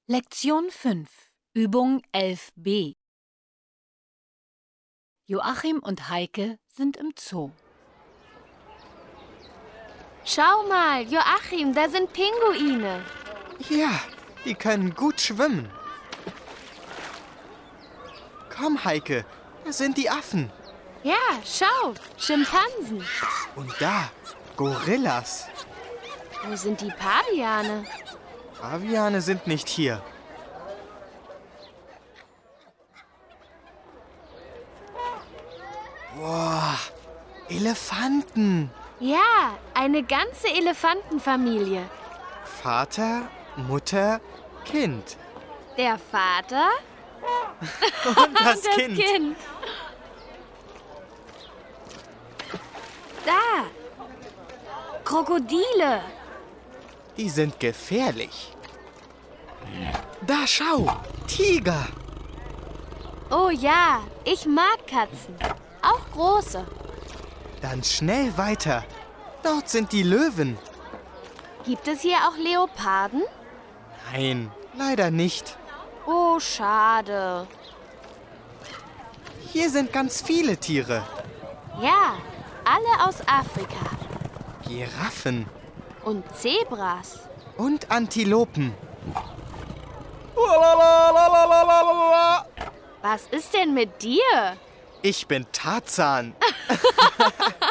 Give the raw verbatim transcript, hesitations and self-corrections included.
Lektion fünf, Übung elf b. Joachim und Heike sind im Zoo. Schau mal, Joachim, da sind Pinguine. Ja, die können gut schwimmen. Komm, Heike, da sind die Affen. Ja, schau, Schimpansen. Und da, Gorillas. Wo sind die Paviane? Paviane sind nicht hier. Boah, Elefanten. Ja, eine ganze Elefantenfamilie. Vater, Mutter, Kind. Der Vater Und das, und das Kind. Kind. Da, Krokodile. Die sind gefährlich. Da, schau, Tiger. Oh ja, ich mag Katzen. Auch große. Dann schnell weiter. Dort sind die Löwen. Gibt es hier auch Leoparden? Nein, leider nicht. Oh, schade. Hier sind ganz viele Tiere. Ja, alle aus Afrika. Giraffen Und Zebras. und Antilopen. Was ist denn mit dir? Ich bin Tarzan.